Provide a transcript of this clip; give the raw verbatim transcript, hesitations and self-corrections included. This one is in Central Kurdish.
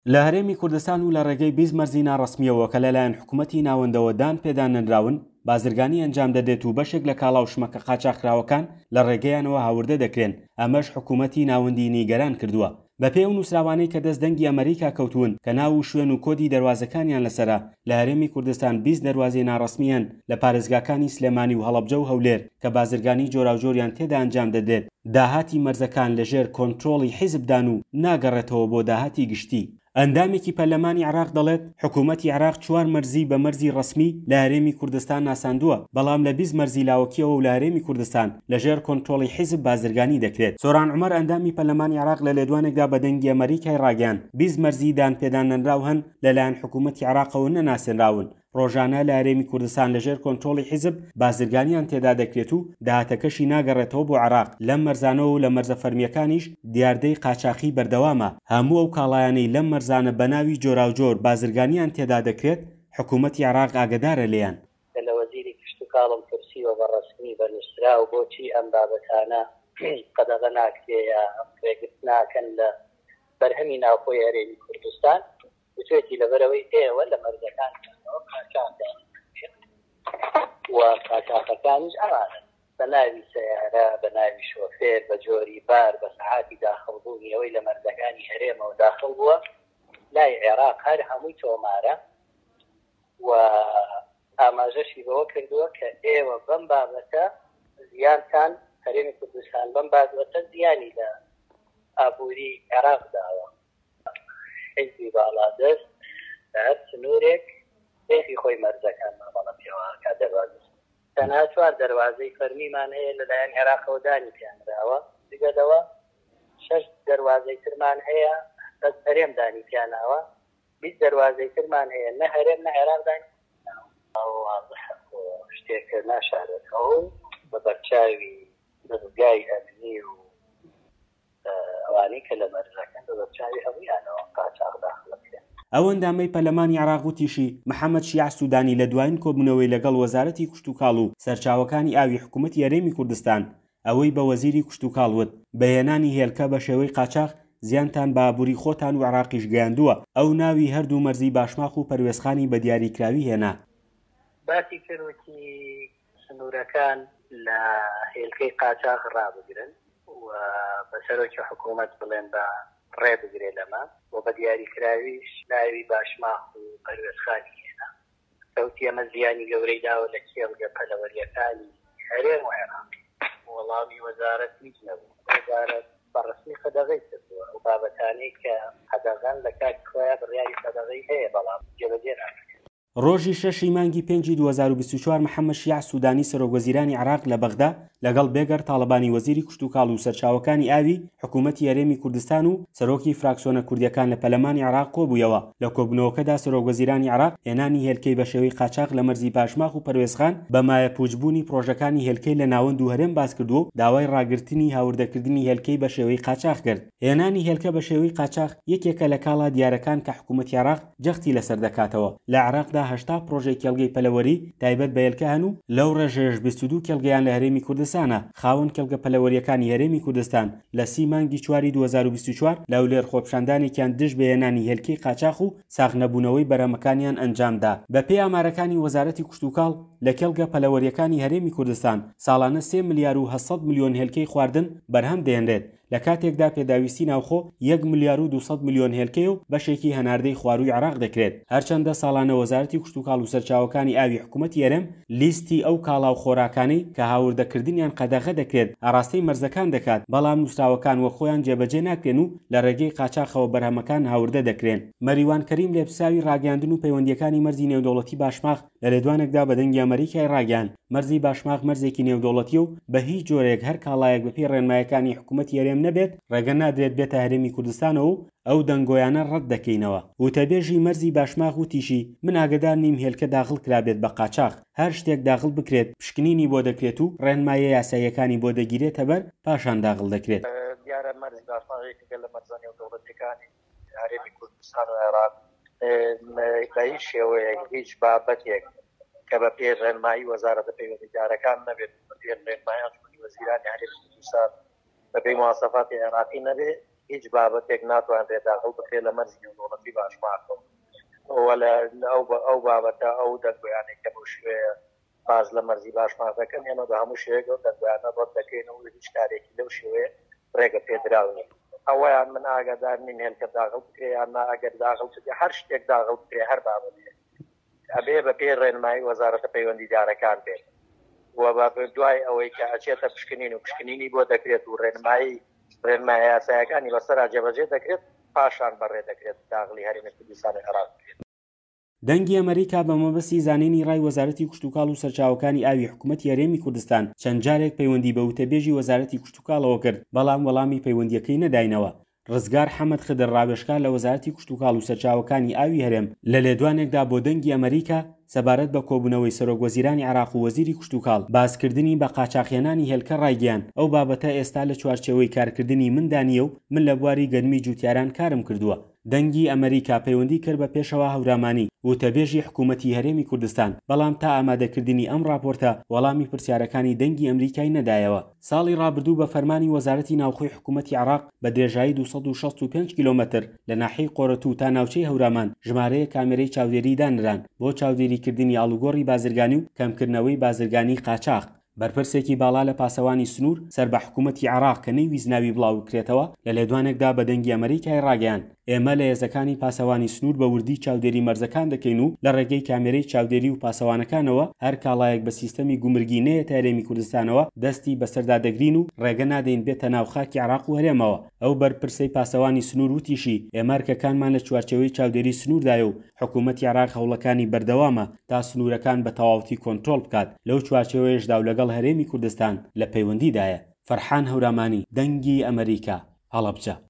لە هەرێمی کوردستان و لە ڕێگەی بیست مەرزی ناڕەسمیەوە کە لەلایەن حکوومەتی ناوەندەوە دان پێدانراون بازرگانی ئەنجام دەدێت و بەشێک لە کاڵا و شمەکە قاچاقراوەکان لە ڕێگەیانەوە هاوردە دەکرێن. ئەمەش حکوومەتی ناوەندی نیگەران کردووە. بەپێی ئەو نووسراوانەی کە دەستدەنگی ئەمریکا کەوتون کە ناو و شوێن و کۆدی دەواازەکانیان لەسرە، لە هەرێمی کوردستان بیست دەواازەی ناڕەسمیان لە پارێزگاکانی سلێمانی و هەڵەبجە و هەولێر کە بازرگانی جۆراوجۆریان تێدا ئەنجام دەدێت. داهاتی مەرزەکان لەژێر کۆنتڕۆڵی حیزبدان و ناگەڕێتەوە بۆ داهاتی گشتی. ئەندامێکی پەرلەمانی عێراق دەڵێت حکوومەتی عێراق چوار مەرزی بە مەرزی ڕەسمی لە هەرێمی کوردستان ناساندووە، بەڵام لە بیست مەرزی لاوەکیەوە و لە هەرێمی کوردستان لەژێر کۆنتڕۆڵی حیزب بازرگانی دەکرێت. سۆران عومەر ئەندامی پەرلەمانی عێراق لە لێدوانێکدا بە دەنگی ئەمریکای ڕاگەیاند بیست مەرزی دانپێدانراو هەن لەلایەن حکوومەتی عێراقەوە نەناسێنراون. ڕۆژانە لە هەرێمی کوردستان لەژێر کۆنتڕۆڵی حیزب بازرگانیان تێدا دەکرێت و داهاتەکەشی ناگەڕێتەوە بۆ عێراق. لەم مەرزانەوە و لە مەرزە فەرمیەکانیش دیاردەی قاچاقی بەردەوامە. هەموو ئەو کاڵایانەی لەم مەرزانە بە ناوی جۆراوجۆر بازرگانیان تێدا دەکرێت حکوومەتی عێراق ئاگدارە لێیان. لە وەزیری کشت و کاڵم پرسیوە بە ڕەسمی بەنووسرا و بۆچی ئەم بابەتانە قەدەغە ناکرێ یا ڕێگرت ناکەن لە بەرهەمی ناوخۆی هەرێمی کوردستان، بتوێتی لەبەرەوەی ئێوە لە مەرزەکان و قاچاقەکانیش ئەمانە بە ناوی سەیارە، بە ناوی شۆفێر، بە جۆری بار، بە سەعاتی داخڵبوونی ئەوەی لە مەرزەکانی هەرێمەوە داخڵ بووە لای عێراق هەر هەمووی تۆمارە و ئاماژەشی بەوە کردووە کە ئێوە بەم بابەتە زیانتان هەرێمی کوردستان بەم بابەتە زیانی لە ئابووری عێراق داوە. حیزبی باڵادەست لە هەر سنوورێک پێخی خۆی مەرزەکان مامەڵە پێوەکە دەواز تەنها چوار دەواازەی فەرمیمان هەیە لەلایەن عێراقەوە دانی پیانراوە، دیگەدەوە شەش دەواازەی ترمان هەیە بەس هەرێم دانی پیاناوە، بیست دەواازەی ترمان هەیە نە هەرێم نە عێراق دانی شتێکە ناشارێتەوە بە بەرچاوی دەستگای ئەمنی و ئەوانەی کە لە مەرزەکان بە بەرچاوی هەموویانەوە قاچاق داخڵ بکرێن. ئەو ئەندامەی پەرلەمانی عێراق وتیشی محەممەد شیع سوودانی لە دوایین کۆبوونەوەی لەگەڵ وەزارەتی کشت و کاڵ و سەرچاوەکانی ئاوی حکوومەتی هەرێمی کوردستان ئەوەی بە وەزیری کشت و کاڵوت بەهێنانی هێلکە بە شێوەی قاچاق زیانتان بە ئابووری خۆتان و عێراقیش گەیاندووە. ئەو ناوی هەردوو مەرزی باشماخ و پەروێزخانی بە دیاریکراوی هێنا. باسی کردوەتی سنوورەکان لە هێلکەی قاچاق ڕابگرن و بەسەرۆکی حکوومەت بڵێن بە ڕێ بگرێ لەمە و بە دیاریکراویش ناوی باشماخ و پەروێزخانی هێنا. کەوتی ئەمە زیانی گەورەی داوە لە کێڵگە پەلەوەریەکانی هەرێم و عێراق. وەڵامی وەزارەت هیچ نەبوو. وەزارەت بەڕەسمی قەدەغەی کردووە و بابەتانەی کە قەدەغەن لە کاتی خۆیان بڕیاری قەدەغەی هەیە بەڵام جێبەجێ ناکرێت. ڕۆژی شەشی مانگی پێنجی دوو هەزار و بیست و چوار محەممەد شیع سوودانی سەرۆکوەزیرانی عێراق لە بەغدا لەگەڵ بێگەر تاڵەبانی وەزیری کشت و کاڵ و سەرچاوەکانی ئاوی حکوومەتی هەرێمی کوردستان و سەرۆکی فراکسیۆنە کوردیەکان لە پەرلەمانی عێراق کۆبوویەوە. لە کۆبوونەوەکەدا سەرۆکوەزیرانی عێراق هێنانی هێلکەی بە شێوەی قاچاق لە مەرزی باشماخ و پەروێزخان بە مایە پوچبوونی پرۆژەکانی هێلکەی لە ناوەند و هەرێم باس کردو و داوای ڕاگررتنی هاوردەکردنی هێلکەی بە شێوەی قاچاق کرد. هێنانی هێلکە بە شێوەی قاچاق یەکێکە لە کاڵا دیارەکان کە حکوومەتی عێراق جەختی لەسەر دەکاتەوە. لە عێراقدا هەشتا پرۆژەی کێڵگەی پەلەوەری تایبەت بە هێلکە هەن و لەو ڕێژەیەش بیست و دوو کێڵگەیان لە هەرێمی کوردستانە. خاوەن کێڵگە پەلەوەریەکانی هەرێمی کوردستان لە سی مانگی چواری دوو هەزار و بیست و چوار لە هەولێر خۆپیشاندانێکیان دژ بە هێنانی هێلکەی قاچاق و ساغنەبوونەوەی بەرهەمەکانیان ئەنجامدا. بەپێی ئامارەکانی وەزارەتی کشت و کاڵ لە کێڵگە پەلەوەریەکانی هەرێمی کوردستان ساڵانە سێ ملیار و هەشت ملیۆن هێلکەی خواردن بەرهەم دێنرێت، لە کاتێکدا پێداویستی ناوخۆ یەک ملیار و دووسەد ملیۆن هێلکەی و بەشێکی هەناردەی خوارووی عێراق دەکرێت. هەرچەندە ساڵانە وەزارەتی کشت و کاڵ و سەرچاوەکانی ئاوی حکوومەتی هەرێم لیستی ئەو کاڵا و خۆراکانەی کە هاوردەکردنیان قەدەغە دەکرێت ئاراستەی مەرزەکان دەکات، بەڵام نووسراوەکان وە خۆیان جێبەجێ ناکرێن و لە ڕێگەی قاچاقەوە بەرهەمەکان هاوردە دەکرێن. مەریوان کەریم لێپساوی ڕاگەاندن و پەیوەندیەکانی مەرزی نێودەوڵەتی باشماخ لە لێدوانێکدا بە دەنگی ئەمریکای ڕاگەیاند مەرزی باشماخ مەرزێکی نێودەوڵەتیە و بە هیچ جۆرێک هەر کاڵایەک بەپێی ڕێنمایەکانی حکوومەتی هەرێم نەبێت ڕێگە نادرێت بێتە هەرێمی کوردستانەوە و ئەو دەنگۆیانە ڕەت دەکەینەوە. وتەبێژی مەرزی باشماخ وتیشی من ئاگدار نیم هێلکە داخڵ کرابێت بە قاچاق، هەر شتێک داخڵ بکرێت پشکنینی بۆ دەکرێت و ڕێنمایە یاساییەکانی بۆ دەگیرێتە بەر پاشان داخڵ دەکرێت. دیارە مەرزی باشماخێکە لە مەرزانی و دەوڵەتەکانی هەرێمی کوردستان و عێراق بە هیچ شێوەیەک هیچ بابەتێک کە بە پێ ڕێنمایی وەزارەتە پەیوەندیدارەکان نەبێت بە پێ ڕێنمایی وەزیرانی هەرێمی کوردستان بە پێی مواسەفاتی عێراقی نەبێت هیچ بابەتێک ناتوانرێت داخڵ بکرێت لە مەرزی نێودەوڵەتی باشماڵەوە ئەو بابەتە ئەو دەنگویانێک کە بۆ شوێیە باز لە مەرزی باشماڵەکەم ئێمە بە هەموو شوێگە و دەنگویانە ڕەت دەکەینەوە هیچ کارێکی لەو شێوەیە ڕێگە پێدراونی ئەوەیان من ئاگادار نین هێلکە داخڵ بکرێ یان نا ئەگەر داخڵ بکرێ هەر شتێک داخڵ بکرێ هەر بابەتێک ئەبێ بە پێی ڕێنمایی وەزارەتە پەیوەندیدارەکان بێت و بە دوای ئەوەی کە ئەچێتە پشکنین و پشکنینی بۆ دەکرێت و ڕێنمایی ڕێنمای یاسایەکانی بەسەرا جێبەجێ دەکرێت پاشان بەڕێ دەکرێت داخلی هەرێمی کوردستانی عێراق بکرێت. دەنگی ئەمریکا بە مەبەستی زانینی ڕای وەزارەتی کشتتوکاڵ و سەرچاوەکانی ئاوی حکوومەتی هەرێمی کوردستان چەند جارێک پەیوەندی بە وتەبێژی وەزارەتی کشتتوکاڵەوە کرد بەڵام وەڵامی پەیوەندیەکەی نەداینەوە. ڕزگار حەمەد خدر ڕاوێژکار لە وەزارەتی کشتتوکاڵ و سەرچاوەکانی ئاوی هەرێم لە لێدوانێکدا بۆ دەنگی ئەمریکا سەبارەت بە کۆبوونەوەی سەرۆکوەزیرانی عێراق و وەزیری کشتتوکاڵ باسکردنی بە قاچاقهێنانی هێلکە ڕایگەیاند ئەو بابەتە ئێستا لە چوارچێوەی کارکردنی مندانیە و من لە بواری گەرمی جوتیاران کارم کردووە. دەنگی ئەمریکا پەیوەندی کرد بە پێشەوە هەورامانی وتەبێژی حکوومەتی هەرێمی کوردستان بەڵام تا ئامادەکردنی ئەم راپۆرتە وەڵامی پرسیارەکانی دەنگی ئەمریکای نەدایەوە. ساڵی ڕابردوو بە فەرمانی وەزارەتی ناوخۆی حکوومەتی عێراق بە درێژایی دووسەد و شەست و پێنج کیلۆمەتر لە ناحیەی قۆرەتوو تا ناوچەی هەورامان ژمارەیە کامێرەی چاودێری دانران بۆ چاودێریکردنی ئاڵوگۆڕی بازرگانی و کەمکردنەوەی بازرگانی قاچاق. بەرپرسێکی باڵا لە پاسەوانی سنوور سەر بە حکوومەتی عێراق کە نەیویست ناوی بڵاو بکرێتەوە لە لێدوانێکدا بە دەنگی ئەمریکای ڕاگەیاند ئێمە لە هێزەکانی پاسەوانی سنوور بە وردی چاودێری مەرزەکان دەکەین و لە ڕێگەی کامێرەی چاودێری و پاسەوانەکانەوە هەر کاڵایەک بە سیستەمی گومرگی نەیەتە هەرێمی کوردستانەوە دەستی بەسەردا دەگرین و ڕێگە نادەین بێتە ناو خاکی عێراق و هەرێمەوە. ئەو بەرپرسەی پاسەوانی سنوور وتیشی ئێمە هەرکەکانمان لە چوارچێوەی چاودێری سنووردایە و حکوومەتی عێراق هەوڵەکانی بەردەوامە تا سنوورەکان بە تەواوەتی کۆنتڕۆڵ بکات لەو چوارچێوەیەشدا و لەگەڵ هەرێمی کوردستان لە پەیوەندیدایە. فەرحان هەورامانی، دەنگی ئەمریکا، هەڵەبجە.